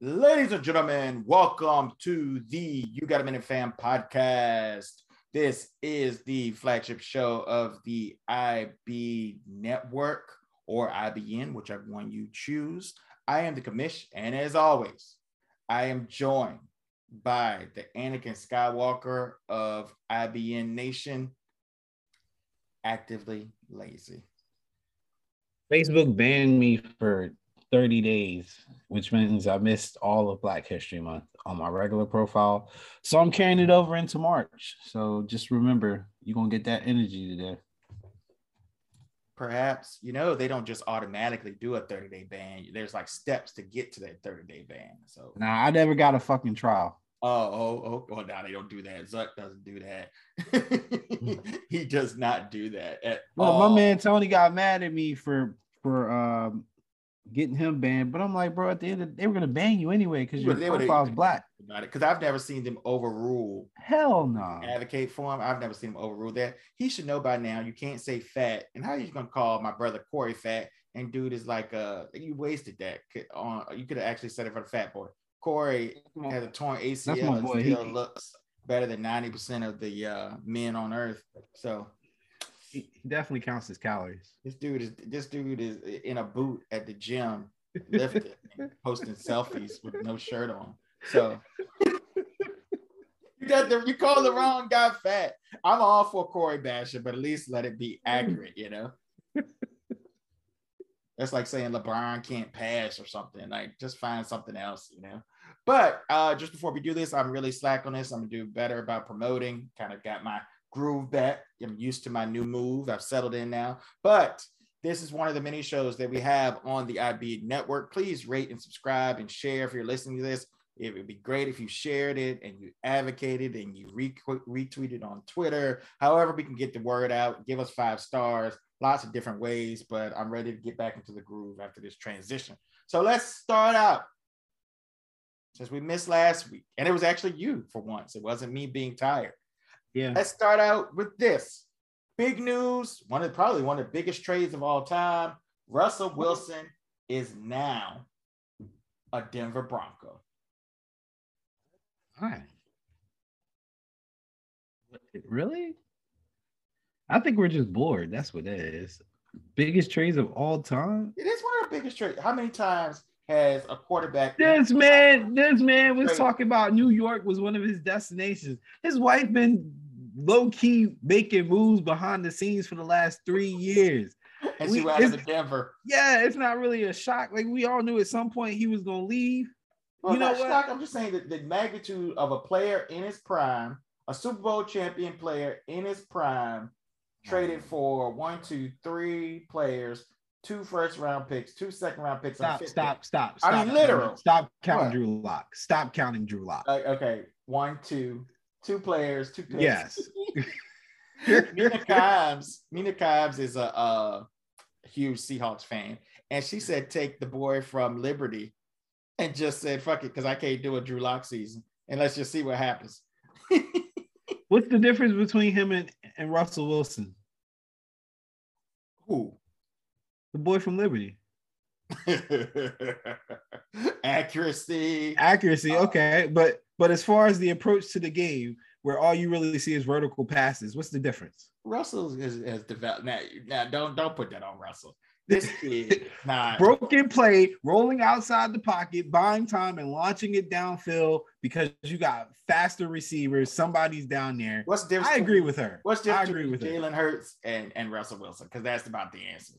Ladies and gentlemen, welcome to the You Got a Minute Fam podcast. This is the flagship show of the IB Network or IBN, whichever one you choose. I am the commish, and as always, I am joined by the Anakin Skywalker of IBN Nation, Actively Lazy. Facebook banned me for 30 days, which means I missed all of Black History Month on my regular profile. So I'm carrying it over into March. So just remember, you're going to get that energy today. Perhaps, they don't just automatically do a 30-day ban. There's like steps to get to that 30-day ban. So I never got a fucking trial. Well, now they don't do that. Zuck doesn't do that. He does not do that at all. My man Tony got mad at me for getting him banned, but I'm like, bro, at the end of the day, they were gonna ban you anyway because your profile's Black. Because I've never seen them overrule. Hell no. Advocate for him. I've never seen him overrule that. He should know by now. You can't say fat. And how are you gonna call my brother Corey fat? And dude is like, you wasted that. You could have actually said it for the fat boy. Corey has a torn ACL and still looks better than 90% of the men on earth. So he definitely counts his calories. This dude is in a boot at the gym, lifting, posting selfies with no shirt on. So you call the wrong guy fat. I'm all for Corey bashing, but at least let it be accurate, That's like saying LeBron can't pass or something. Like, just find something else, But just before we do this, I'm really slack on this. I'm gonna do better about promoting. Kind of got my groove back. I'm used to my new move. I've settled in now. But this is one of the many shows that we have on the IB Network. Please rate and subscribe and share if you're listening to this. It would be great if you shared it and you advocated and you retweeted on Twitter. However, we can get the word out. Give us 5 stars. Lots of different ways, but I'm ready to get back into the groove after this transition. So let's start out. Since we missed last week, and it was actually you for once. It wasn't me being tired. Yeah. Let's start out with this. Big news, probably one of the biggest trades of all time. Russell Wilson is now a Denver Bronco. All right. Really? I think we're just bored. That's what that is. Biggest trades of all time? It is one of the biggest trades. How many times has a quarterback? This man was talking about New York was one of his destinations. His wife been low-key making moves behind the scenes for the last 3 years. And she went to Denver. Yeah, it's not really a shock. Like, we all knew at some point he was going to leave. Well, not shock. I'm just saying that the magnitude of a player in his prime, a Super Bowl champion player in his prime, traded for 1, 2, 3 players, 2 first-round picks, 2 second-round picks. Stop. I mean, literal. Stop counting Drew Lock. Stop counting Drew Lock. Okay, 1, 2 players, 2 picks. Yes. Mina Kimes is a huge Seahawks fan, and she said, "Take the boy from Liberty," and just said, "Fuck it," because I can't do a Drew Lock season, and let's just see what happens. What's the difference between him and Russell Wilson? Who? The boy from Liberty. Accuracy. Okay. But as far as the approach to the game, where all you really see is vertical passes, what's the difference? Russell has developed. Now don't put that on Russell. This kid not broken play, rolling outside the pocket, buying time and launching it downfield because you got faster receivers. Somebody's down there. What's the difference? I agree with her. What's the difference between Jalen Hurts and Russell Wilson? Because that's about the answer.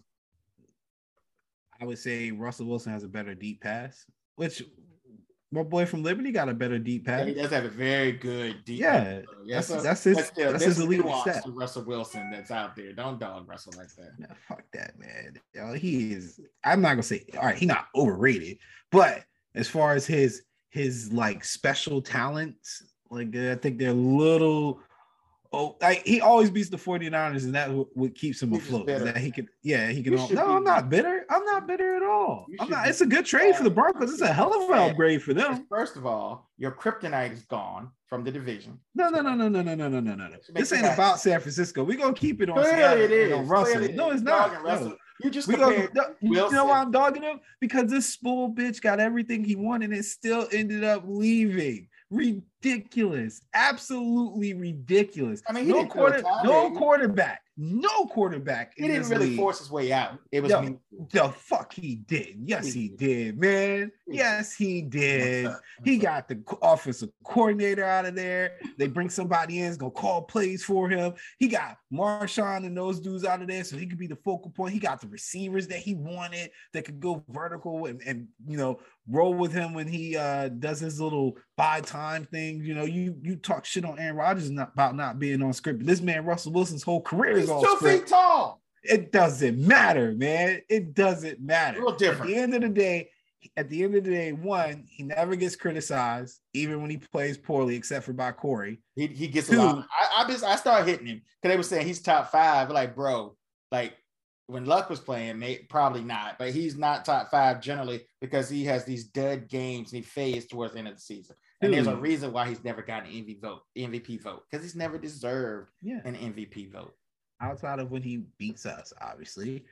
I would say Russell Wilson has a better deep pass, which my boy from Liberty got a better deep pass. Yeah, he does have a very good deep pass. That's his elite step. Russell Wilson that's out there. Don't dog Russell like that. No, fuck that, man. He is. I'm not gonna say. All right, he's not overrated, but as far as his like special talents, like I think they're a little. Oh, like he always beats the 49ers, and that's what keeps him afloat. That he can. No, I'm not bitter. I'm not bitter at all. I'm not. It's a good trade for the Broncos. It's a hell of an upgrade for them. First of all, your kryptonite is gone from the division. No. This ain't about San Francisco. We're gonna keep it on Seattle. It is. On Russell. No, it's not. You just compared you know why I'm dogging him? Because this spool bitch got everything he wanted and still ended up leaving. Ridiculous. Absolutely ridiculous. I mean, no quarterback. No quarterback. He didn't really force his way out. It was me. The fuck he did. Yes, he did, man. Yes, he did. He got the offensive coordinator out of there. They bring somebody in, is gonna call plays for him. He got Marshawn and those dudes out of there, so he could be the focal point. He got the receivers that he wanted that could go vertical and you know, roll with him when he does his little buy time thing. You know, you talk shit on Aaron Rodgers about not being on script. But this man, Russell Wilson's whole career is on script. 2 feet tall. It doesn't matter, man. It doesn't matter. Real different. At the end of the day, one, he never gets criticized, even when he plays poorly, except for by Corey. He gets a lot. I started hitting him because they were saying he's top 5. Like, bro, like when Luck was playing, probably not, but he's not top 5 generally because he has these dud games and he fades towards the end of the season. And there's a reason why he's never gotten an MVP vote because he's never deserved an MVP vote. Outside of when he beats us, obviously.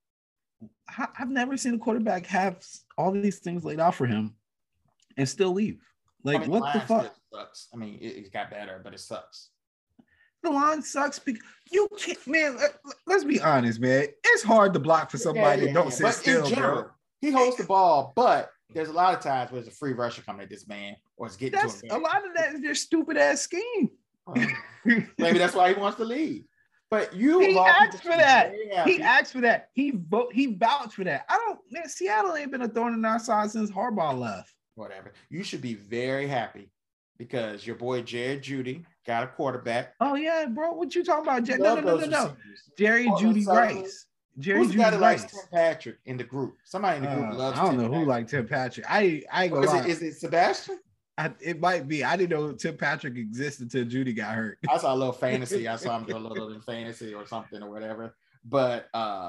I've never seen a quarterback have all these things laid out for him and still leave. Like, what the fuck? Sucks. I mean, it got better, but it sucks. The line sucks because you can't, man. Let's be honest, man. It's hard to block for somebody that don't sit still, in general, bro. He holds the ball, but there's a lot of times where there's a free rusher coming at this man or it's getting to him. A lot of that is their stupid ass scheme. Maybe that's why he wants to leave. But he asked for that. He asked for that. He vouched for that. Seattle ain't been a thorn in our side since Harbaugh left. Whatever. You should be very happy because your boy Jerry Jeudy got a quarterback. Oh yeah, bro. What you talking about? No. Jerry Jeudy Rice. Who's the guy that likes Tim Patrick in the group? Somebody in the group loves. I don't know who likes Tim Patrick. I ain't gonna lie. Is it Sebastian? It might be. I didn't know Tim Patrick existed until Jeudy got hurt. I saw a little fantasy. I saw him do a little in fantasy or something or whatever. But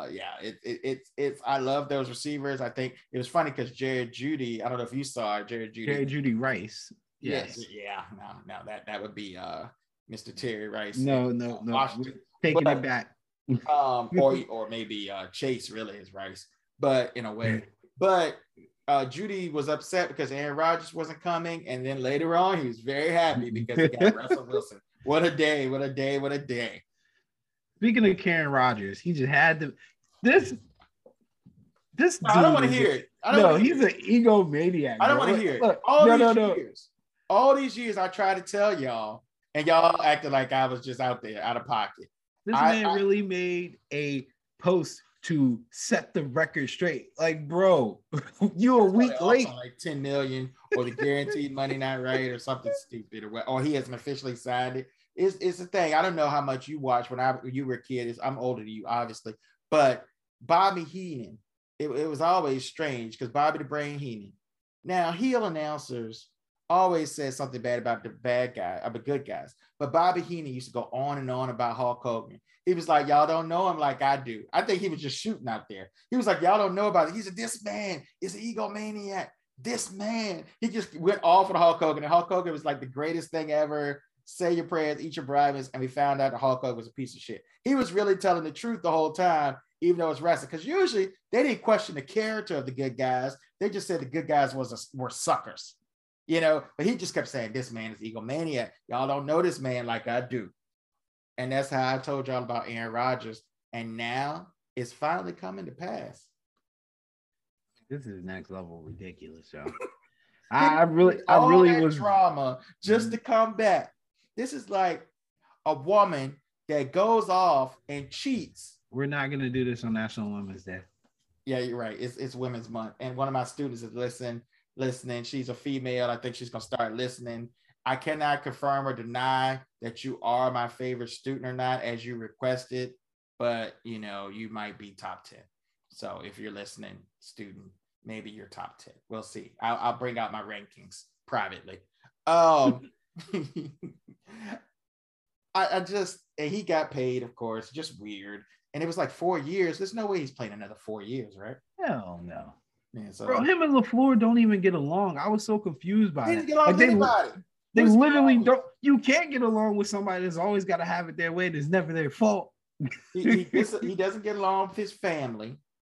it's I love those receivers. I think it was funny because Jared Jeudy. I don't know if you saw Jared Jeudy Rice. Yes. Yeah. No. That would be Mr. Terry Rice. No. Taking it back. Or maybe Chase really is Rice, but in a way. But Jeudy was upset because Aaron Rodgers wasn't coming, and then later on he was very happy because he got Russell Wilson. What a day! Speaking of Aaron Rodgers, he just had to. This I don't want to hear it. He's an egomaniac. I don't want to hear it. Look, all these years I tried to tell y'all, and y'all acted like I was just out there out of pocket. This man really made a post to set the record straight. Like, bro, you a week late. Like 10 million or the guaranteed money not right or something stupid or he hasn't officially signed it. It's the thing. I don't know how much you watched when you were a kid. I'm older than you, obviously. But Bobby Heenan, it was always strange because Bobby the Brain Heenan. Now, heel announcers always said something bad about the bad guy, about good guys. But Bobby Heenan used to go on and on about Hulk Hogan. He was like, y'all don't know him like I do. I think he was just shooting out there. He was like, y'all don't know about it. This man is an egomaniac. This man. He just went all for the Hulk Hogan. And Hulk Hogan was like the greatest thing ever. Say your prayers, eat your bribes. And we found out that Hulk Hogan was a piece of shit. He was really telling the truth the whole time, even though it's wrestling. Because usually they didn't question the character of the good guys. They just said the good guys were suckers. You know, but he just kept saying, this man is egomaniac. Y'all don't know this man like I do. And that's how I told y'all about Aaron Rodgers. And now it's finally coming to pass. This is next level ridiculous, y'all. I really was drama just to come back. This is like a woman that goes off and cheats. We're not gonna do this on National Women's Day. Yeah, you're right. It's Women's Month. And one of my students is listening. She's a female. I think she's gonna start listening. I cannot confirm or deny that you are my favorite student or not, as you requested, but you know, you might be top 10. So if you're listening, student, maybe you're top 10. We'll see. I'll bring out my rankings privately. And he got paid, of course, just weird. And it was like 4 years. There's no way he's playing another 4 years, right? Hell no. Man, so, bro, him and LaFleur don't even get along. I was so confused by it. They What's literally don't. You can't get along with somebody that's always got to have it their way. That's never their fault. he doesn't get along with his family.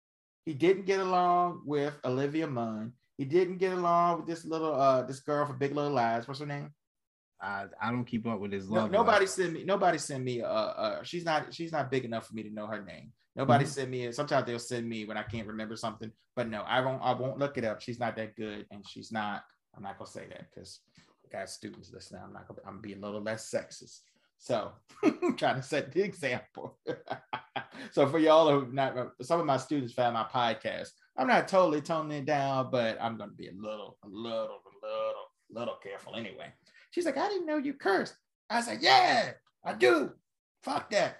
He didn't get along with Olivia Munn. He didn't get along with this girl from Big Little Lies. What's her name? I don't keep up with his No, love life. nobody send me she's not big enough for me to know her name. Nobody send me. Sometimes they'll send me when I can't remember something, but no, I won't look it up. She's not that good, and I'm not gonna say that because I got students listening. I'm gonna be a little less sexist. So I'm trying to set the example. So for y'all who not, some of my students found my podcast. I'm not totally toning it down, but I'm gonna be a little careful anyway. She's like, I didn't know you cursed. I was like, yeah, I do. Fuck that.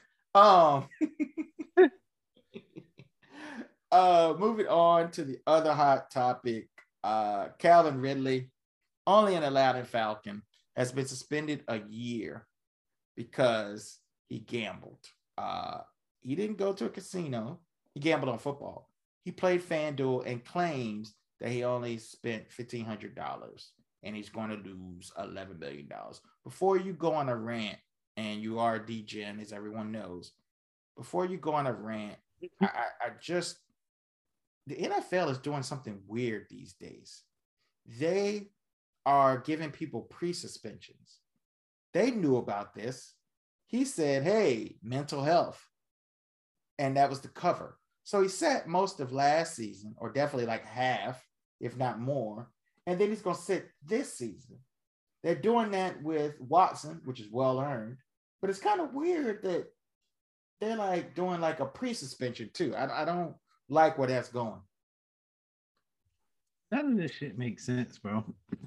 Moving on to the other hot topic, Calvin Ridley, only an Atlanta Falcon, has been suspended a year because he gambled. He didn't go to a casino. He gambled on football. He played FanDuel and claims that he only spent $1,500 and he's going to lose $11 million. Before you go on a rant, and you are a DGen, as everyone knows, before you go on a rant, I just, the NFL is doing something weird these days. They are giving people pre-suspensions. They knew about this. He said, hey, mental health. And that was the cover. So he sat most of last season, or definitely like half, if not more. And then he's going to sit this season. They're doing that with Watson, which is well earned. But it's kind of weird that they're like doing like a pre-suspension too. I don't like where that's going. None of this shit makes sense, bro.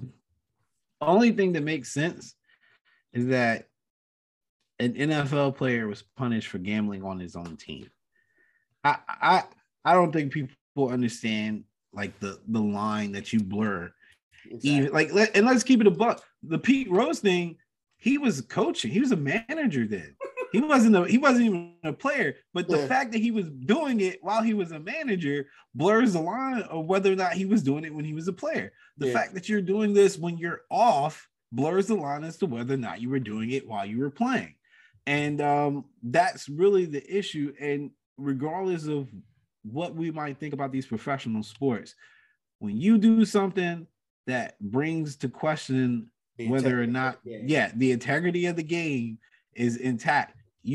Only thing that makes sense is that an NFL player was punished for gambling on his own team. I don't think people understand like the line that you blur. Exactly. Even like, and let's keep it a buck. The Pete Rose thing, he was coaching. He was a manager then. He wasn't even a player. But the fact that he was doing it while he was a manager blurs the line of whether or not he was doing it when he was a player. The fact that you're doing this when you're off blurs the line as to whether or not you were doing it while you were playing. And that's really the issue. And regardless of what we might think about these professional sports, when you do something that brings to question whether or not, the integrity of the game is intact,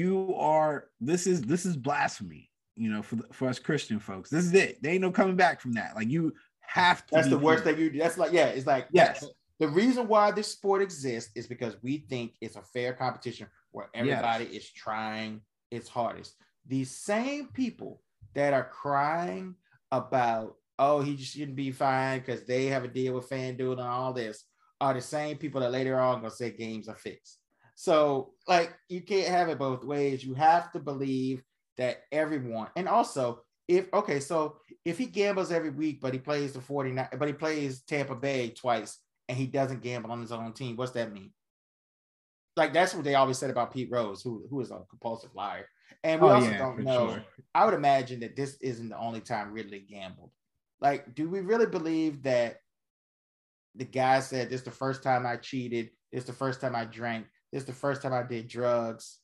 this is blasphemy, for us Christian folks. This is it. There ain't no coming back from that. Like, you have to. That's the worst thing you do. That's like, it's like, yes. The reason why this sport exists is because we think it's a fair competition where everybody is trying its hardest. These same people that are crying about, oh, he just shouldn't be fined because they have a deal with FanDuel and all this, are the same people that later on going to say games are fixed. So, like, you can't have it both ways. You have to believe that everyone, and also, if he gambles every week, but he plays the 49, but he plays Tampa Bay twice, and he doesn't gamble on his own team, what's that mean? Like, that's what they always said about Pete Rose, who is a compulsive liar. And we don't know. Sure. I would imagine that this isn't the only time Ridley gambled. Like, do we really believe that the guy said, this is the first time I cheated, this is the first time I drank, this is the first time I did drugs?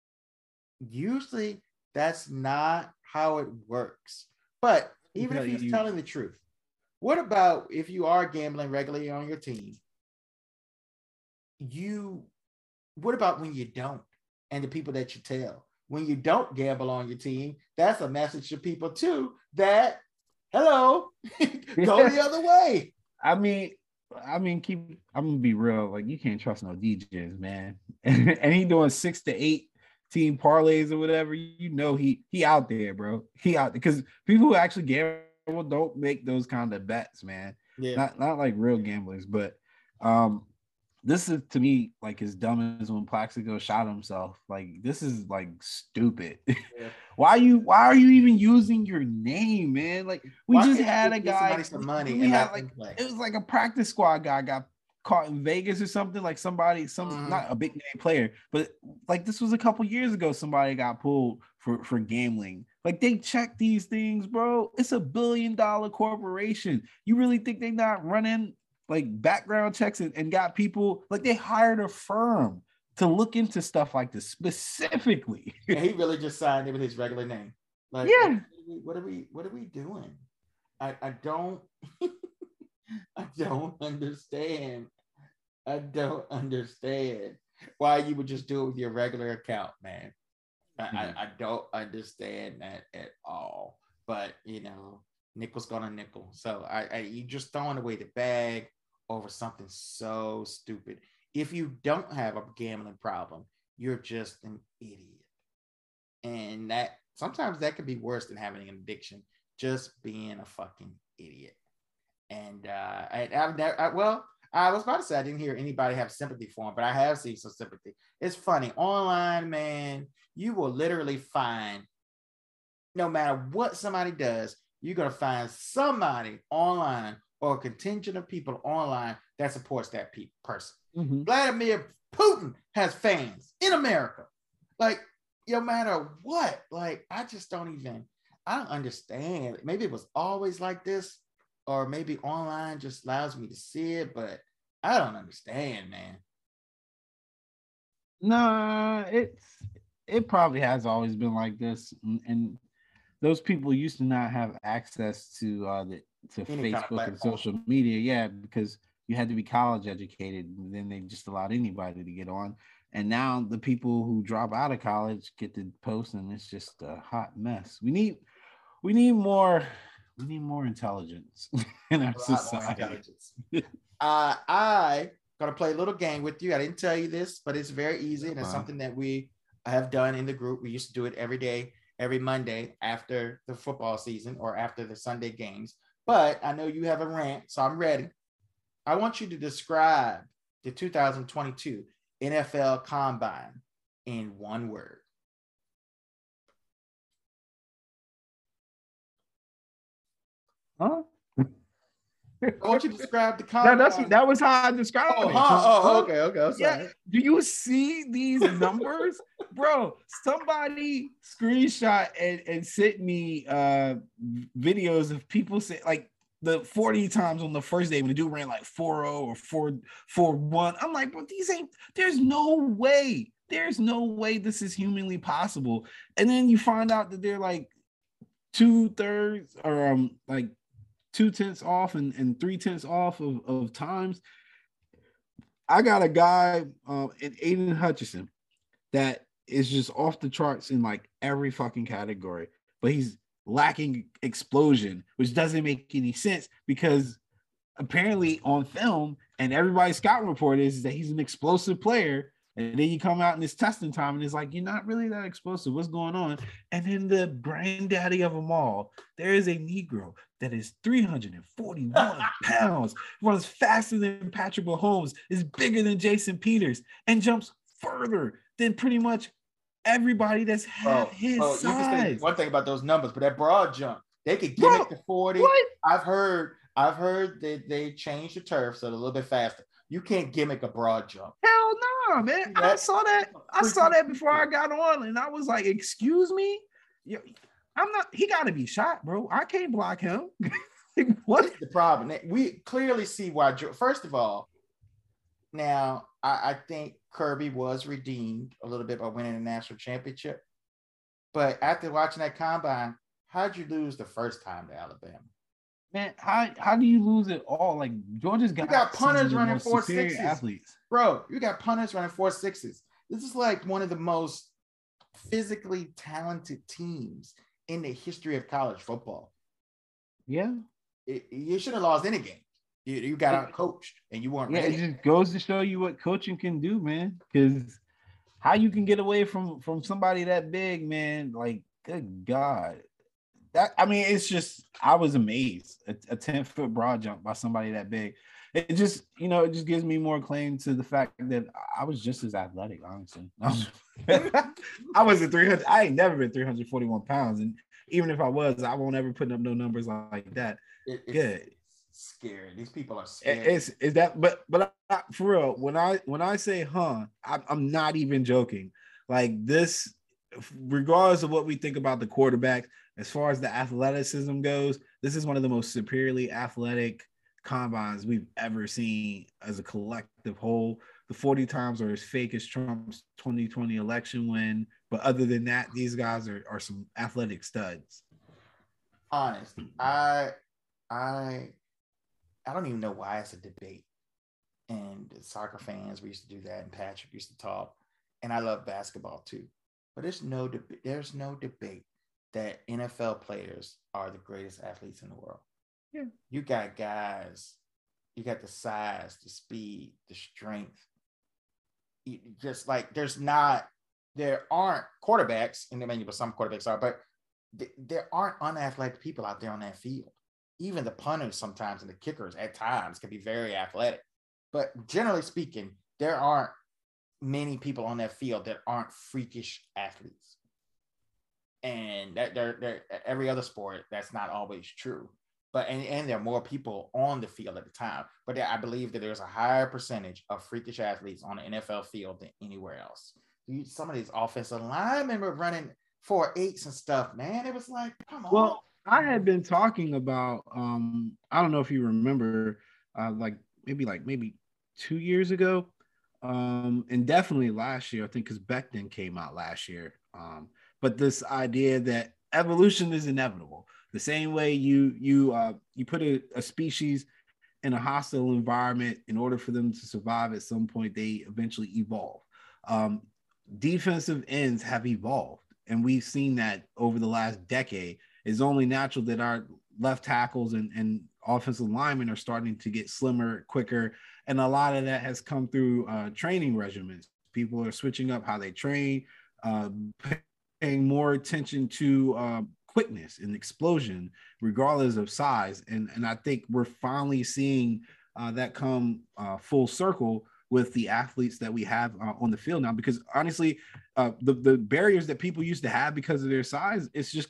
Usually that's not how it works. But even if he's telling the truth, what about if you are gambling regularly on your team? What about when you don't? And the people that you tell? When you don't gamble on your team, that's a message to people too that, hello, go the other way. I mean, I'm gonna be real. Like, you can't trust no DJs, man. And he doing 6 to 8 team parlays or whatever. He out there, bro. He out there because people who actually gamble don't make those kind of bets, man. Yeah. Not like real gamblers, but this is, to me, like as dumb as when Plaxico shot himself. Like, this is like stupid. Yeah. Why are you even using your name, man? Like, we just had a guy. Some money. It was like a practice squad guy got caught in Vegas or something. Like not a big name player, but like this was a couple years ago. Somebody got pulled for gambling. Like, they check these things, bro. It's $1 billion corporation. You really think they're not running like background checks and got people, like, they hired a firm to look into stuff like this specifically? And he really just signed it with his regular name. Like, yeah. what are we doing? I don't I don't understand. I don't understand why you would just do it with your regular account, man. I don't understand that at all. But nickel's gonna nickel. So you just throwing away the bag over something so stupid. If you don't have a gambling problem, you're just an idiot. And that sometimes that could be worse than having an addiction, just being a fucking idiot. And I was about to say I didn't hear anybody have sympathy for him, but I have seen some sympathy. It's funny online, man. You will literally find, no matter what somebody does, you're gonna find somebody online or a contingent of people online that supports that person. Mm-hmm. Vladimir Putin has fans in America. Like, no matter what, like I don't understand. Maybe it was always like this, or maybe online just allows me to see it, but I don't understand, man. Nah, it probably has always been like this, and those people used to not have access to Facebook and social media, yeah, because you had to be college educated, and then they just allowed anybody to get on. And now the people who drop out of college get to post, and it's just a hot mess. We need more intelligence in our society. I gonna play a little game with you. I didn't tell you this, but it's very easy, and it's something that we have done in the group. We used to do it every day, every Monday after the football season or after the Sunday games. But I know you have a rant, so I'm ready. I want you to describe the 2022 NFL Combine in one word. Huh? I want you to describe the combine. That was how I described it. Okay. I'm sorry. Yeah. Do you see these numbers? Bro, somebody screenshot and sent me videos of people say like the 40 times on the first day when the dude ran like 4-0 or 4-1. I'm like, bro, there's no way. There's no way this is humanly possible. And then you find out that they're like 2/3 or like 2/10 off and 3/10 off of times. I got a guy in Aiden Hutchinson that is just off the charts in like every fucking category, but he's lacking explosion, which doesn't make any sense because apparently on film and everybody's scouting report is that he's an explosive player. And then you come out in this testing time and it's like, you're not really that explosive. What's going on? And then the granddaddy of them all, there is a Negro that is 341 pounds, runs faster than Patrick Mahomes, is bigger than Jason Peters, and jumps further than pretty much everybody that's half his size. You can say one thing about those numbers, but that broad jump, they could gimmick the 40. What? I've heard that they changed the turf so they're a little bit faster. You can't gimmick a broad jump. Hell no, man. I saw that before I got on, and I was like, excuse me? I'm not, he got to be shot, bro. I can't block him. What's the problem? We clearly see why. First of all, now I think Kirby was redeemed a little bit by winning the national championship. But after watching that combine, how'd you lose the first time to Alabama? Man, how do you lose it all? Like Georgia's got punters running 4.6s. athletes. Bro, you got punters running 4.6s. This is like one of the most physically talented teams in the history of college football. Yeah. You should have lost any game. You got out coached and you weren't ready. It just goes to show you what coaching can do, man. Because how you can get away from somebody that big, man, like, good God. It's just, I was amazed. A 10-foot broad jump by somebody that big. It just gives me more claim to the fact that I was just as athletic, honestly. I was at 300. I ain't never been 341 pounds. And even if I was, I won't ever put up no numbers like that. It's scary. These people are scary. Is that, but for real, when I say, I'm not even joking. Like this, regardless of what we think about the quarterback, as far as the athleticism goes, this is one of the most superiorly athletic combines we've ever seen as a collective whole. The 40 times are as fake as Trump's 2020 election win. But other than that, these guys are some athletic studs. honest. I I don't even know why it's a debate. And soccer fans, we used to do that, and Patrick used to talk. And I love basketball too. But there's no debate that NFL players are the greatest athletes in the world. Yeah. You got guys, you got the size, the speed, the strength. Just like there aren't quarterbacks, and maybe but some quarterbacks are, but there aren't unathletic people out there on that field. Even the punters sometimes and the kickers at times can be very athletic. But generally speaking, there aren't many people on that field that aren't freakish athletes. And that they're every other sport, that's not always true. But and there are more people on the field at the time. But I believe that there's a higher percentage of freakish athletes on the NFL field than anywhere else. Some of these offensive linemen were running 4.8s and stuff, man. It was like, come on. Well, I had been talking about I don't know if you remember maybe 2 years ago. And definitely last year, I think because Becton came out last year. But this idea that evolution is inevitable. The same way you put a species in a hostile environment in order for them to survive, at some point they eventually evolve. Defensive ends have evolved, and we've seen that over the last decade. It's only natural that our left tackles and offensive linemen are starting to get slimmer, quicker, and a lot of that has come through training regimens. People are switching up how they train, paying more attention to quickness and explosion, regardless of size. And I think we're finally seeing that come full circle with the athletes that we have on the field now. Because honestly, the barriers that people used to have because of their size, it's just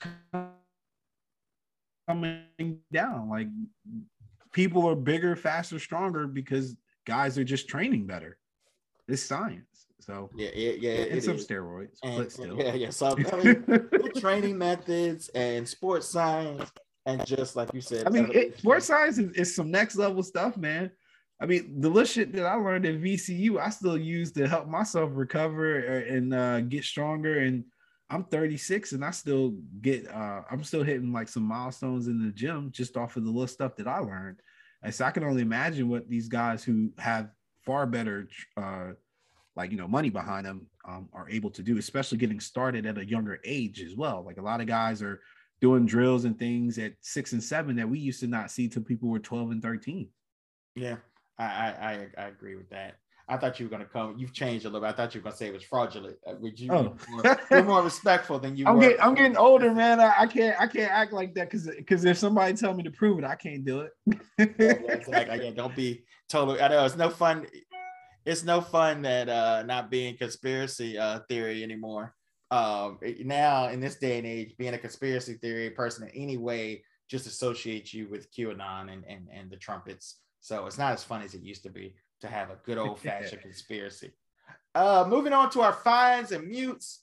coming down. Like, people are bigger, faster, stronger because guys are just training better. It's science. So and some steroids, but still. So I mean, the training methods and sports science, and just like you said, I mean, sports science is some next level stuff, man. I mean, the little shit that I learned at VCU, I still use to help myself recover and get stronger. And I'm 36 and I still I'm still hitting like some milestones in the gym just off of the little stuff that I learned. And so I can only imagine what these guys who have far better, money behind them are able to do, especially getting started at a younger age as well. Like, a lot of guys are doing drills and things at 6 and 7 that we used to not see till people were 12 and 13. Yeah, I agree with that. I thought you were going to come. You've changed a little bit. I thought you were going to say it was fraudulent. You're more respectful than you were. I'm getting older, man. I can't act like that because if somebody tell me to prove it, I can't do it. Exactly. Yeah, don't be totally. I know it's no fun. It's no fun that not being conspiracy theory anymore. Now in this day and age, being a conspiracy theory person in any way just associates you with QAnon and the trumpets. So it's not as fun as it used to be to have a good old fashioned conspiracy. Moving on to our fines and mutes.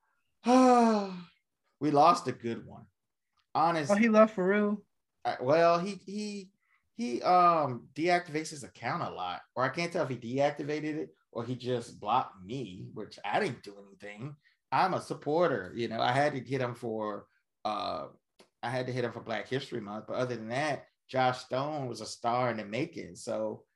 We lost a good one. Honestly. Oh, he left for real? Well, he deactivates his account a lot, or I can't tell if he deactivated it or he just blocked me, which I didn't do anything. I'm a supporter, I had to hit him for Black History Month, but other than that, Josh Stone was a star in the making. So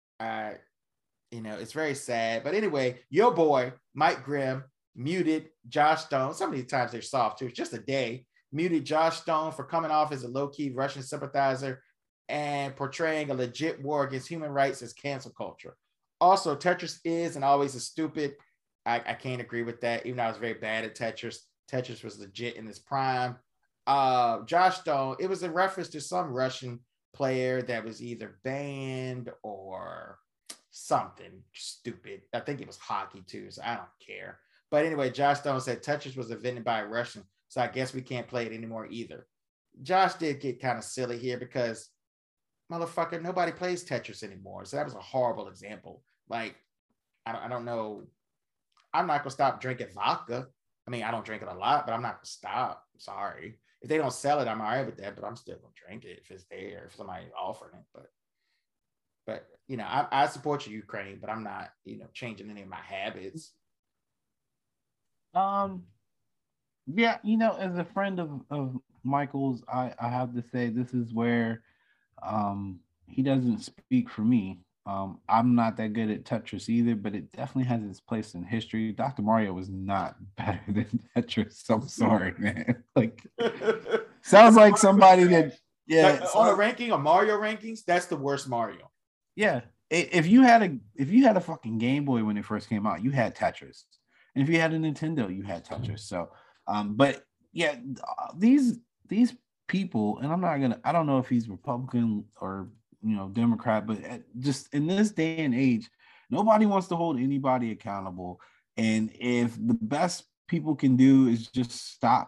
it's very sad. But anyway, your boy Mike Grimm muted Josh Stone. So many times they're soft too. It's just a day. Muted Josh Stone for coming off as a low-key Russian sympathizer and portraying a legit war against human rights as cancel culture. Also, Tetris is and always is stupid. I can't agree with that, even though I was very bad at Tetris. Tetris was legit in its prime. Josh Stone, it was a reference to some Russian player that was either banned or something stupid. I think it was hockey too, so I don't care. But anyway, Josh Stone said Tetris was invented by a Russian, so I guess we can't play it anymore either. Josh did get kind of silly here because, motherfucker, nobody plays Tetris anymore. So that was a horrible example. Like, I don't know. I'm not going to stop drinking vodka. I mean, I don't drink it a lot, but I'm not going to stop. Sorry. If they don't sell it, I'm all right with that, but I'm still going to drink it if it's there, if somebody's offering it. But I support you, Ukraine, but I'm not, changing any of my habits. Yeah, as a friend of Michael's, I have to say this is where he doesn't speak for me. I'm not that good at Tetris either, but it definitely has its place in history. Dr. Mario was not better than Tetris. I'm sorry, man. Like, sounds like somebody that, Like, yeah. on a So, ranking of Mario rankings, that's the worst Mario. yeah. If you had a fucking Game Boy when it first came out, you had Tetris, and if you had a Nintendo, you had Tetris. So, but yeah, these people, and I don't know if he's Republican or Democrat, but just in this day and age, nobody wants to hold anybody accountable. And if the best people can do is just stop,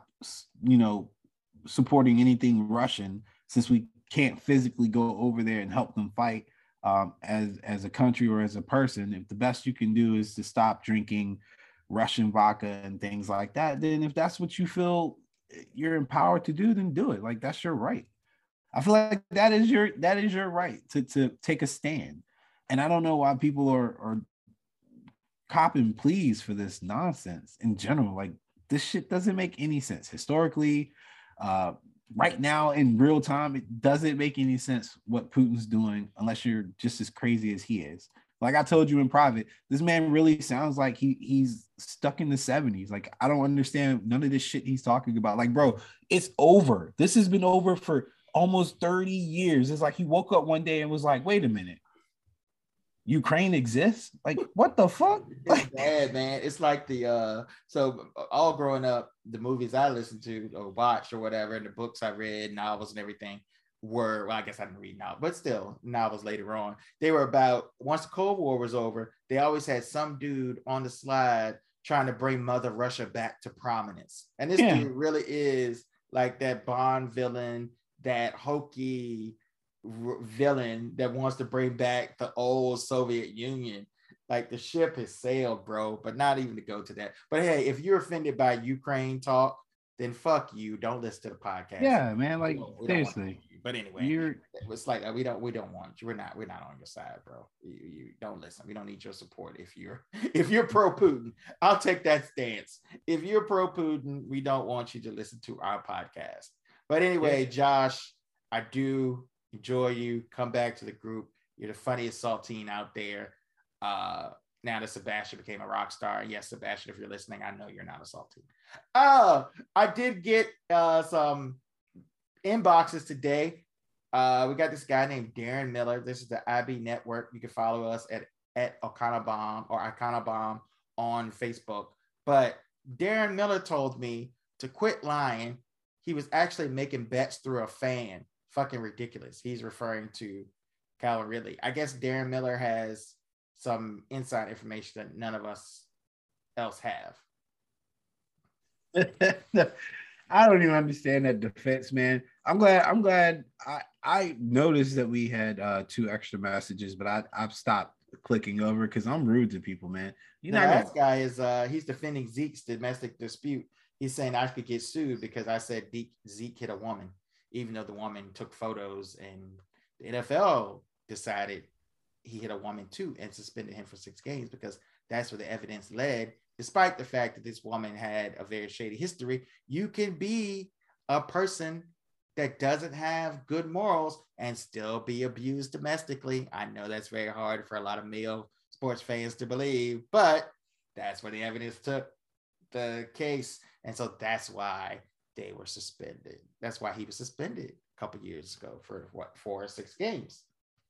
supporting anything Russian, since we can't physically go over there and help them fight as a country or as a person, if the best you can do is to stop drinking Russian vodka and things like that, then if that's what you feel you're empowered to do, then do it. Like, that's your right. I feel like that is your right to take a stand. And I don't know why people are copping pleas for this nonsense in general. Like, this shit doesn't make any sense historically. Uh, right now in real time, it doesn't make any sense what Putin's doing unless you're just as crazy as he is. Like I told you in private, this man really sounds like he's stuck in the 70s. Like, I don't understand none of this shit he's talking about. Like, bro, it's over. This has been over for almost 30 years. It's like he woke up one day and was like, wait a minute, Ukraine exists? Like, what the fuck? It's bad, man. It's like so all growing up, the movies I listened to or watched or whatever, and the books I read, novels and everything were, well, I guess I didn't read novels, but still novels later on. They were about, once the Cold War was over, they always had some dude on the slide trying to bring Mother Russia back to prominence. And this Yeah. dude really is like that Bond villain, that hokey villain that wants to bring back the old Soviet Union. Like, the ship has sailed, bro, but not even to go to that. But hey, if you're offended by Ukraine talk, then fuck you. Don't listen to the podcast. Yeah, man. Like, We don't want seriously, you. But anyway, you're it's like we don't want you. We're not on your side, bro. You don't listen. We don't need your support. If you're pro Putin, I'll take that stance. If you're pro Putin, we don't want you to listen to our podcast. But anyway, yeah. Josh, I do enjoy you. Come back to the group. You're the funniest saltine out there. Now that Sebastian became a rock star. Yes, Sebastian, if you're listening, I know you're not a saltine. I did get some inboxes today. We got this guy named Darren Miller. This is the IB Network. You can follow us at Okanabomb or Okanabomb on Facebook. But Darren Miller told me to quit lying. He was actually making bets through a fan. Fucking ridiculous. He's referring to Calvin Ridley. I guess Darren Miller has some inside information that none of us else have. I don't even understand that defense, man. I'm glad I noticed that we had two extra messages, but I've stopped clicking over because I'm rude to people, man. You're The not gonna last guy is he's defending Zeke's domestic dispute. He's saying I could get sued because I said Zeke hit a woman, even though the woman took photos, and the NFL decided he hit a woman too and suspended him for 6 games because that's where the evidence led. Despite the fact that this woman had a very shady history, you can be a person that doesn't have good morals and still be abused domestically. I know that's very hard for a lot of male sports fans to believe, but that's where the evidence took the case. And so that's why they were suspended. That's why he was suspended a couple years ago for 4 or 6 games.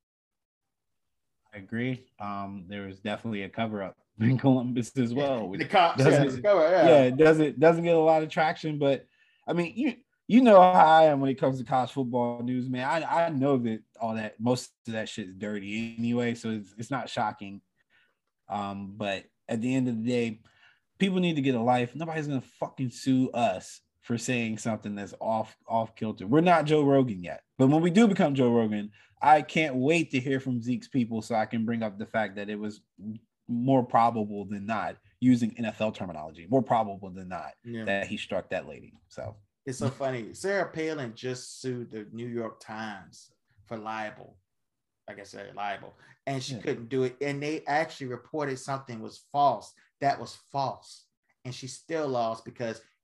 I agree. There was definitely a cover up in Columbus as well, The which cops, doesn't yeah. it doesn't get a lot of traction, but I mean, you know how I am when it comes to college football news, man. I know that most of that shit is dirty anyway, so it's not shocking. But at the end of the day, people need to get a life. Nobody's gonna fucking sue us for saying something that's off kilter. We're not Joe Rogan yet, but when we do become Joe Rogan, I can't wait to hear from Zeke's people so I can bring up the fact that it was more probable than not, using NFL terminology, more probable than not, that he struck that lady. So it's so funny. Sarah Palin just sued the New York Times for libel. Like I said, libel, and she couldn't do it. And they actually reported something was false. That was false, and she still lost because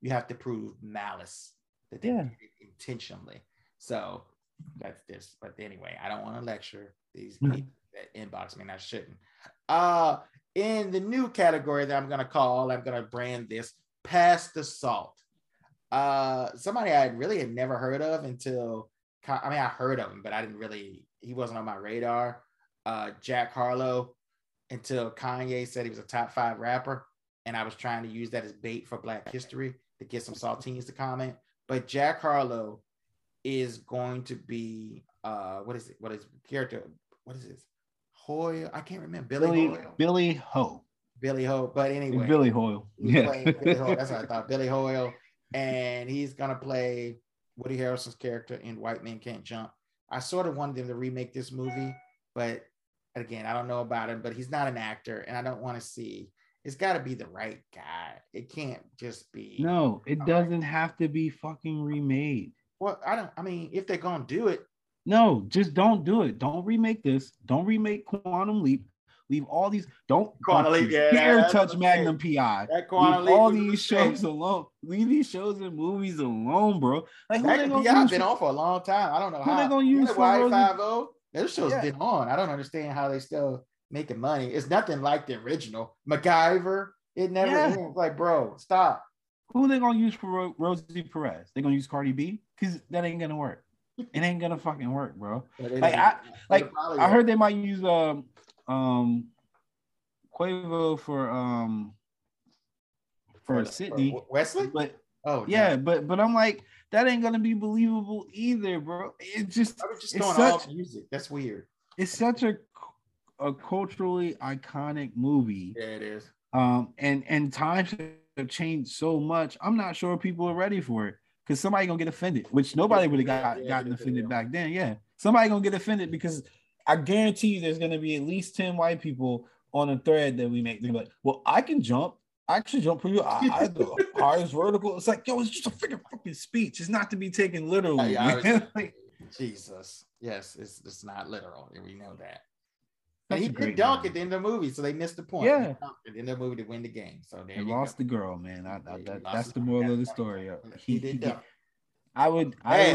you have to prove malice that they did it intentionally. So that's this. But anyway, I don't want to lecture these people that inbox me, and I shouldn't. In the new category that I'm gonna brand this Past the Salt. Somebody I really had never heard of until, I mean, I heard of him, but I didn't really, he wasn't on my radar. Jack Harlow, until Kanye said he was a top 5 rapper, and I was trying to use that as bait for Black History to get some saltines to comment. But Jack Harlow is going to be what is it? What is character? What is this? Hoyle? I can't remember. Billy Ho. But anyway, Billy Hoyle. Yeah, Billy Hoyle. That's what I thought. Billy Hoyle, and he's gonna play Woody Harrelson's character in White Men Can't Jump. I sort of wanted them to remake this movie, but again, I don't know about him.'t he's not an actor, and I don't want to see. It's got to be the right guy. It can't just be. No, it doesn't have to be fucking remade. Well, I mean, if they're gonna do it, no, just don't do it. Don't remake this. Don't remake Quantum Leap. Leave all these. Don't touch Magnum PI. Leave all these shows alone. Leave these shows and movies alone, bro. Like Magnum PI been on for a long time. I don't know how they're gonna use for Y50. Those shows been on. I don't understand how they still making money. It's nothing like the original MacGyver. It never ends. Like, bro, stop. Who they gonna use for Rosie Perez? They gonna use Cardi B? Because that ain't gonna work. It ain't gonna fucking work, bro. I heard they might use Quavo for Sydney Wesley, but but I'm like, that ain't gonna be believable either, bro. It's just all music. That's weird. It's such a culturally iconic movie. Yeah, it is. And times have changed so much. I'm not sure people are ready for it, because somebody gonna get offended, which nobody would have gotten offended back then. Yeah, somebody gonna get offended, because I guarantee you there's gonna be at least 10 white people on a thread that we make. They're like, well, I can jump. I actually jump for you. I the highest vertical. It's like, yo, it's just a fucking speech. It's not to be taken literally. Jesus. Yes, it's not literal. We know that. And he did dunk at the end of the movie, so they missed the point. Yeah, at the end of the movie to win the game. So they lost the girl, man. That's the moral of the story. He did dunk. I would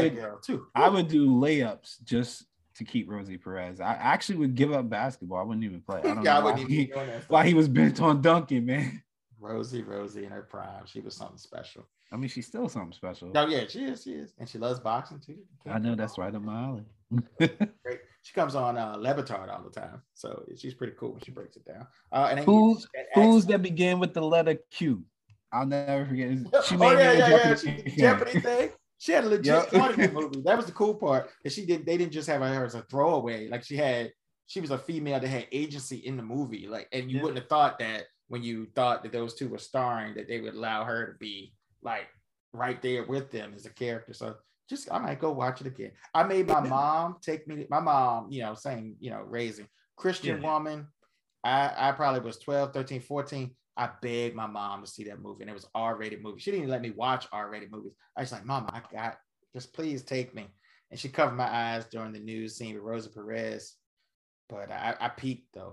do layups just to keep Rosie Perez. I actually would give up basketball. I wouldn't even play. I don't know why he was bent on dunking, man. Rosie in her prime. She was something special. I mean, she's still something special. Oh yeah, she is. And she loves boxing too. I know, that's right up my alley. Great. She comes on Levitard all the time, so she's pretty cool when she breaks it down. And foods that begin with the letter Q. I'll never forget. She made Jeopardy thing. She had a legit part in the movie. That was the cool part. That they didn't just have her as a throwaway. Like she was a female that had agency in the movie. Like, and you wouldn't have thought that when you thought that those two were starring, that they would allow her to be like right there with them as a character. So I might go watch it again. I made my mom take me. My mom, raising Christian woman. I probably was 12, 13, 14. I begged my mom to see that movie, and it was an R-rated movie. She didn't even let me watch R-rated movies. I was like, Mama, just please take me. And she covered my eyes during the news scene with Rosie Perez. But I peeked though.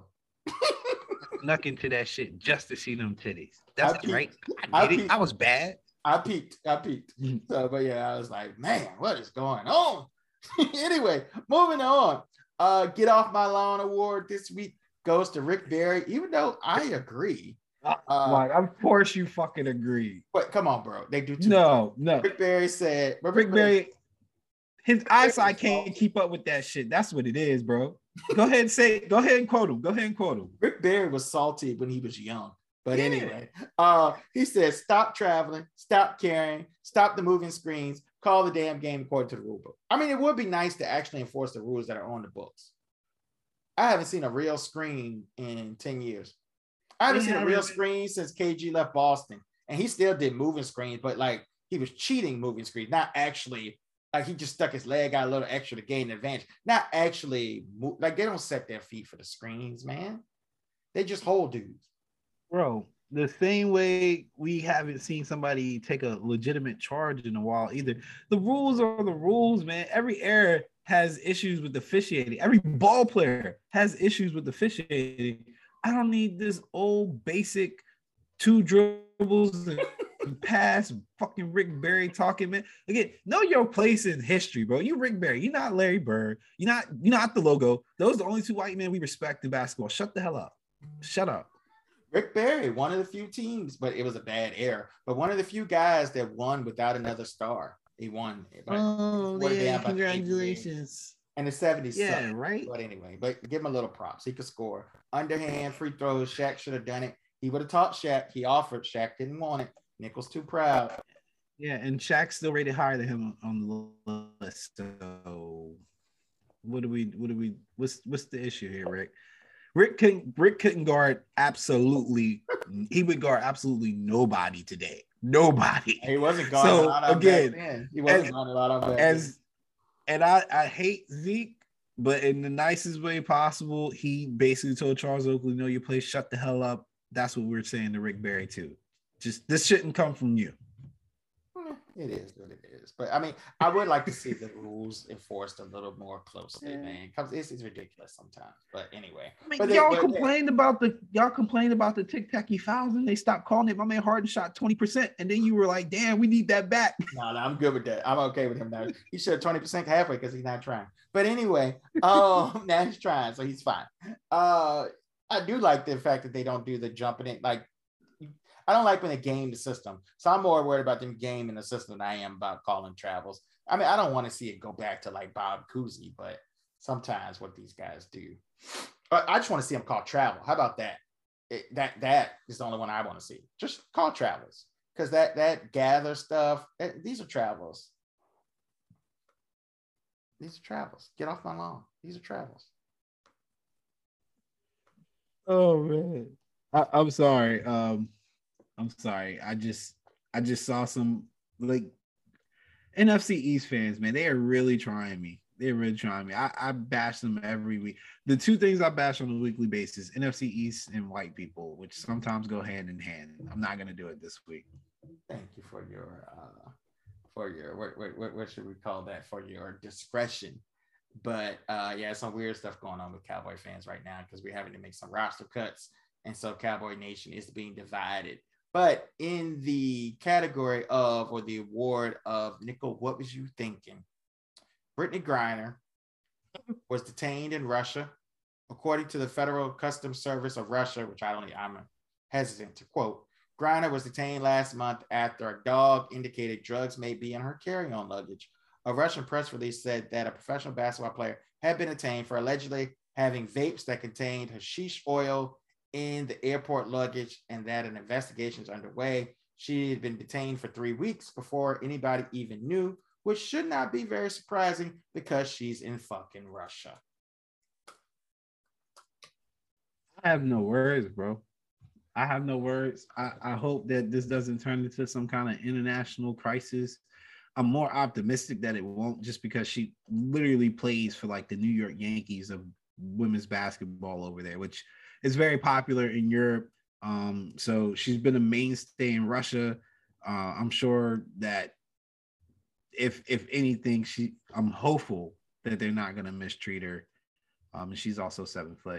Snuck into that shit just to see them titties. That's right. I did it. I was bad. I peeked. So, but yeah, I was like, man, what is going on? Anyway, moving on. Get Off My Lawn Award this week goes to Rick Barry, even though I agree. Of course you fucking agree. But come on, bro. They do too. No. Rick Barry said, Rick Barry, his eyesight can't keep up with that shit. That's what it is, bro. Go ahead and quote him. Rick Barry was salty when he was young. But anyway, he said, stop traveling, stop caring, stop the moving screens, call the damn game according to the rule book. I mean, it would be nice to actually enforce the rules that are on the books. I haven't seen a real screen in 10 years. I haven't seen a real screen since KG left Boston. And he still did moving screens, but like he was cheating moving screens, not actually. Like he just stuck his leg out a little extra to gain an advantage. Not actually move. Like they don't set their feet for the screens, man. They just hold dudes. Bro, the same way we haven't seen somebody take a legitimate charge in a while either. The rules are the rules, man. Every era has issues with officiating. Every ball player has issues with officiating. I don't need this old basic 2 dribbles and past fucking Rick Barry talking, man. Again, know your place in history, bro. You Rick Barry. You're not Larry Bird. You're not the logo. Those are the only two white men we respect in basketball. Shut the hell up. Shut up. Rick Barry, one of the few teams, but it was a bad era. But one of the few guys that won without another star. He won. Oh, yeah, congratulations. And the 70s. Yeah, sucked. right. But anyway, but give him a little props. He could score. Underhand free throws. Shaq should have done it. He would have taught Shaq. He offered. Shaq didn't want it. Nick was too proud. Yeah, and Shaq's still rated higher than him on the list. So what's the issue here, Rick? Rick couldn't guard absolutely. He would guard absolutely nobody today. Nobody. He wasn't guarding a lot of again, back then. He wasn't guarding a lot of back then. And I hate Zeke, but in the nicest way possible, he basically told Charles Oakley, "Know your place, shut the hell up." That's what we're saying to Rick Barry too. Just this shouldn't come from you. It is what it is. But I mean, I would like to see the rules enforced a little more closely, man. It's ridiculous sometimes. But anyway. I mean, y'all complained about the tic-tac-y fouls and they stopped calling it. My man Harden shot 20%. And then you were like, damn, we need that back. No, I'm good with that. I'm okay with him now. He should have 20% halfway because he's not trying. But anyway, now he's trying, so he's fine. I do like the fact that they don't do the jumping in. Like, I don't like when they game the system. So I'm more worried about them gaming the system than I am about calling travels. I mean, I don't want to see it go back to like Bob Cousy, but sometimes what these guys do. I just want to see them call travel. How about that? That is the only one I want to see. Just call travels. Because that gather stuff, these are travels. These are travels. Get off my lawn. These are travels. Oh, man. I'm sorry. I'm sorry. I just saw some like NFC East fans, man. They are really trying me. They're really trying me. I bash them every week. The two things I bash on a weekly basis: NFC East and white people, which sometimes go hand in hand. I'm not gonna do it this week. Thank you for your what should we call that? For your discretion. But yeah, some weird stuff going on with Cowboy fans right now because we're having to make some roster cuts, and so Cowboy Nation is being divided. But in the category of, or the award of, Nickel, what was you thinking? Brittany Griner was detained in Russia. According to the Federal Customs Service of Russia, which I'm hesitant to quote, Griner was detained last month after a dog indicated drugs may be in her carry-on luggage. A Russian press release said that a professional basketball player had been detained for allegedly having vapes that contained hashish oil in the airport luggage, and that an investigation is underway. She had been detained for 3 weeks before anybody even knew, which should not be very surprising because she's in fucking Russia. I have no words, bro. I have no words. I hope that this doesn't turn into some kind of international crisis. I'm more optimistic that it won't, just because she literally plays for like the New York Yankees of women's basketball over there, which is very popular in Europe. So she's been a mainstay in Russia. I'm sure that if anything, I'm hopeful that they're not going to mistreat her. And she's also 7 foot,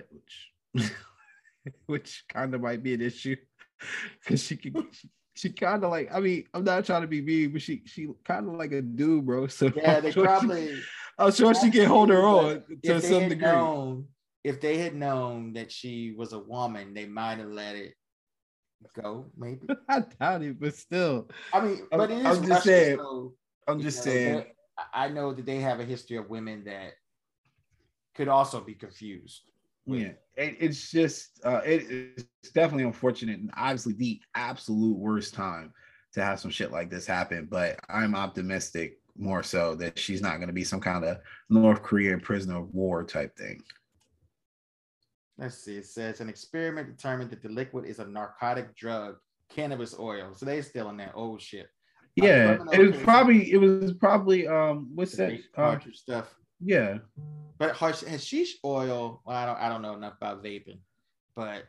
which kind of might be an issue because she kind of like, I mean, I'm not trying to be mean, but she kind of like a dude, bro. So yeah, I'm sure she can hold her own to some degree. If they had known that she was a woman, they might have let it go, maybe. I doubt it, but still. I mean, but it is I'm just saying. So, I'm just saying. I know that they have a history of women that could also be confused. Yeah, it's just it's definitely unfortunate, and obviously the absolute worst time to have some shit like this happen. But I'm optimistic more so that she's not going to be some kind of North Korean prisoner of war type thing. Let's see. It says an experiment determined that the liquid is a narcotic drug, cannabis oil. So they still in that old shit. Yeah, it was probably what's that? Stuff. Yeah. But hashish oil, well, I don't know enough about vaping, but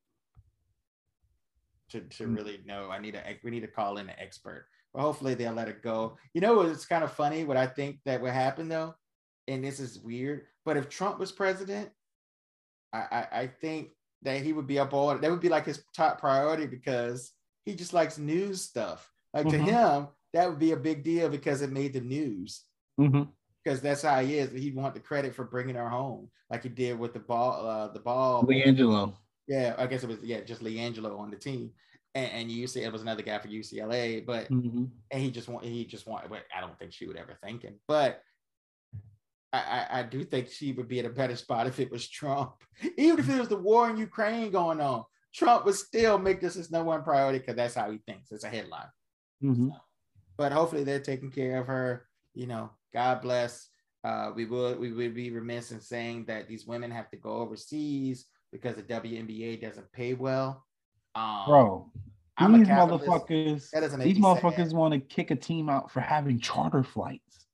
to really know, we need to call in an expert. But hopefully they'll let it go. You know, it's kind of funny what I think that would happen though, and this is weird, but if Trump was president, I think that he would be up on it. That would be like his top priority because he just likes news stuff. Like to him, that would be a big deal because it made the news. Because that's how he is. He'd want the credit for bringing her home, like he did with the ball. LiAngelo. Yeah, I guess it was just LiAngelo on the team, and it was another guy for UCLA, but and he just wanted. But I don't think she would ever thank him. But I do think she would be in a better spot if it was Trump, even if it was the war in Ukraine going on. Trump would still make this his number one priority because that's how he thinks. It's a headline. So, but hopefully they're taking care of her. You know, God bless. We would be remiss in saying that these women have to go overseas because the WNBA doesn't pay well. Bro, these motherfuckers want to kick a team out for having charter flights.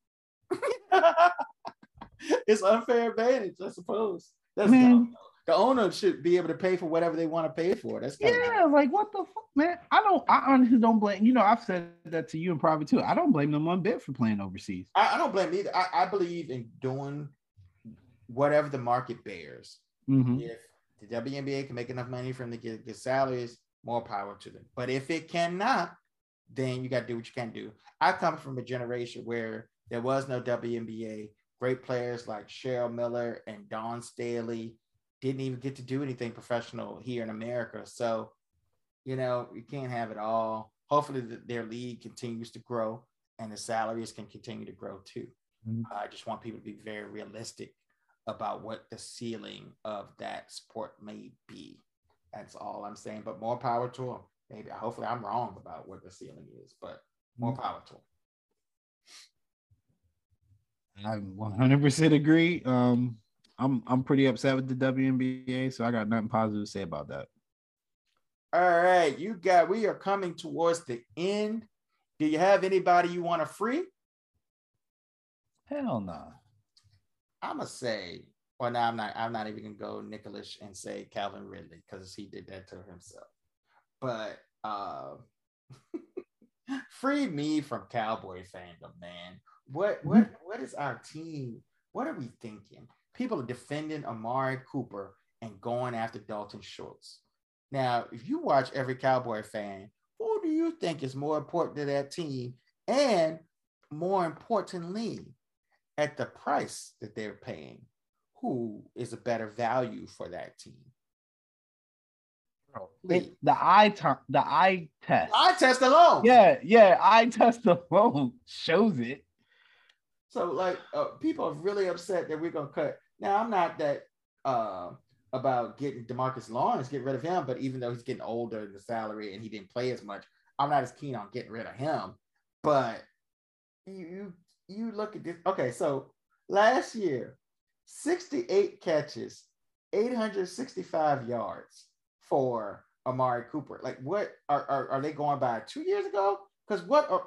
It's unfair advantage, I suppose. That's dumb. The owner should be able to pay for whatever they want to pay for. That's like what the fuck, man. I honestly don't blame. You know, I've said that to you in private too. I don't blame them one bit for playing overseas. I don't blame either. I believe in doing whatever the market bears. If the WNBA can make enough money for them to get salaries, more power to them. But if it cannot, then you got to do what you can do. I come from a generation where there was no WNBA. Great players like Cheryl Miller and Dawn Staley didn't even get to do anything professional here in America. So, you know, you can't have it all. Hopefully their league continues to grow and the salaries can continue to grow too. I just want people to be very realistic about what the ceiling of that sport may be. That's all I'm saying, but more power to them. Maybe, hopefully I'm wrong about what the ceiling is, but more power to them. I 100% agree. I'm pretty upset with the WNBA, so I got nothing positive to say about that. All right, we are coming towards the end. Do you have anybody you want to free? Hell no. I'm gonna say, well, no, I'm not even gonna go Nicholas and say Calvin Ridley because he did that to himself. But free me from Cowboy fandom, man. What is our team? What are we thinking? People are defending Amari Cooper and going after Dalton Schultz. Now, if you watch every Cowboy fan, who do you think is more important to that team? And more importantly, at the price that they're paying, who is a better value for that team? The eye test. The eye test alone. Yeah. Eye test alone shows it. So, like, people are really upset that we're gonna cut. Now, I'm not that about getting DeMarcus Lawrence, get rid of him. But even though he's getting older in the salary and he didn't play as much, I'm not as keen on getting rid of him. But you look at this. Okay, so last year, 68 catches, 865 yards for Amari Cooper. Like, what are they going by 2 years ago? Because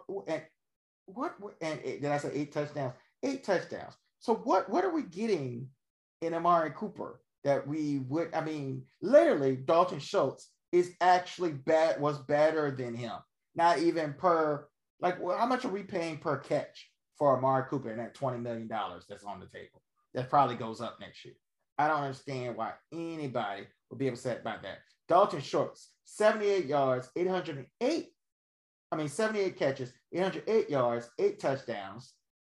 and did I say 8 touchdowns? 8 touchdowns. So what are we getting in Amari Cooper that we would? I mean, literally, Dalton Schultz is actually was better than him. Not even per, like, well, how much are we paying per catch for Amari Cooper and that $20 million that's on the table? That probably goes up next year. I don't understand why anybody would be upset about that. Dalton Schultz, 78 yards, 78 catches, 808 yards, 8 touchdowns.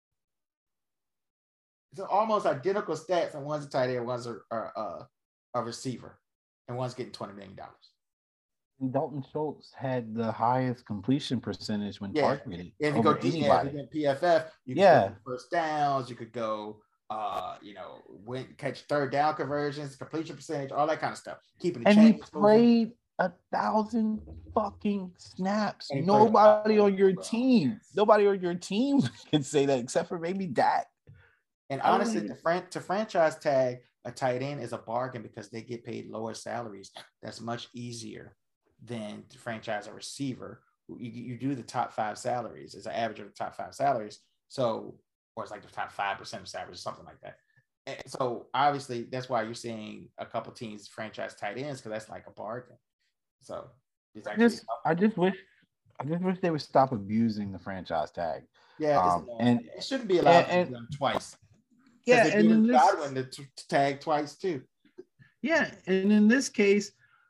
It's almost identical stats, and one's a tight end, one's a receiver, and one's getting $20 million. Dalton Schultz had the highest completion percentage when targeted. If you go PFF, you could go first downs, you could go catch third down conversions, completion percentage, all that kind of stuff. Keeping the chains. He played 1,000 fucking snaps. Nobody on your team can say that except for maybe Dak. And honestly, to franchise tag a tight end is a bargain because they get paid lower salaries. That's much easier than to franchise a receiver. You do the top 5 salaries. It's an average of the top 5 salaries. So, or it's like the top 5% of salaries, something like that. And so obviously that's why you're seeing a couple teams franchise tight ends, because that's like a bargain. So it's actually I just wish they would stop abusing the franchise tag. Yeah, and it shouldn't be allowed to be done twice. Yeah, and Godwin to tag twice too. Yeah, and in this case,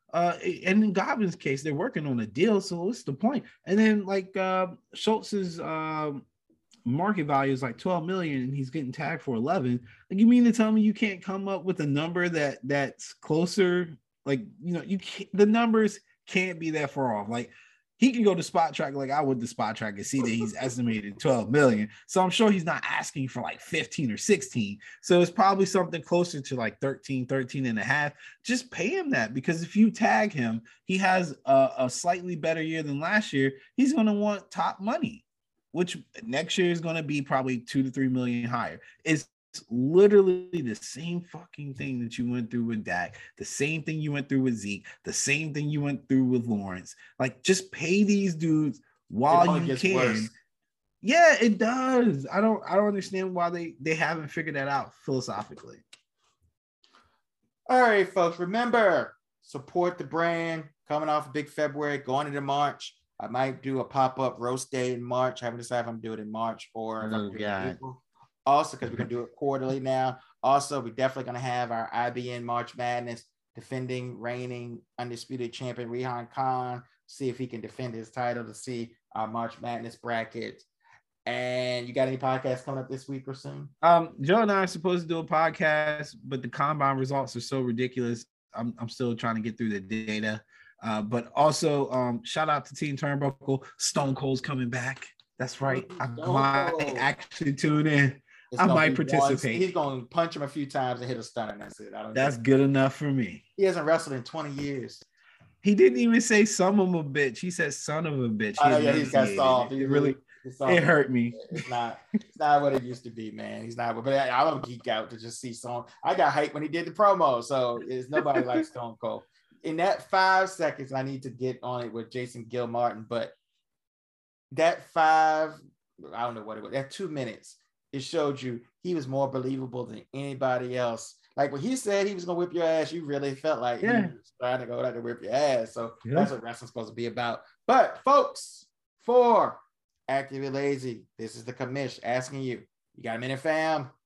And in Godwin's case, they're working on a deal. So what's the point? And then like Schultz's market value is like 12 million and he's getting tagged for 11. Like, you mean to tell me you can't come up with a number that's closer? Like, you can't, the numbers can't be that far off. Like, he can go to Spot Track like I would to Spot Track and see that he's estimated 12 million. So I'm sure he's not asking for like 15 or 16. So it's probably something closer to like 13 and a half. Just pay him that, because if you tag him, he has a slightly better year than last year. He's going to want top money, which next year is going to be probably 2 to 3 million higher. It's literally the same fucking thing that you went through with Dak, the same thing you went through with Zeke, the same thing you went through with Lawrence. Like, just pay these dudes while you can. Worse. Yeah, it does. I don't understand why they haven't figured that out philosophically. All right, folks, remember, support the brand. Coming off a big February, going into March. I might do a pop-up roast day in March. I haven't decided if I'm doing it in March or in April. Also, because we're going to do it quarterly now. Also, we're definitely going to have our IBN March Madness, defending reigning undisputed champion Rehan Khan. See if he can defend his title, to see our March Madness bracket. And you got any podcasts coming up this week or soon? Joe and I are supposed to do a podcast, but the combine results are so ridiculous. I'm still trying to get through the data. But also, shout out to Team Turnbuckle. Stone Cold's coming back. That's right. I might actually tune in. I might participate. He's going to punch him a few times and hit a stunner, and that's it. That's good enough for me. He hasn't wrestled in 20 years. He didn't even say son of a bitch. He said son of a bitch. He's got soft. It hurt me. It's not what it used to be, man. He's not. But I'm a geek out to just see Stone. I got hyped when he did the promo, so it's nobody like Stone Cold. In that 5 seconds, I need to get on it with Jason Gilmartin, but that I don't know what it was. That 2 minutes, it showed you he was more believable than anybody else. Like when he said he was gonna whip your ass, you really felt like he was trying to go out to whip your ass. So that's what wrestling's supposed to be about. But folks, for Actively Lazy, this is the commish asking you. You got a minute, fam?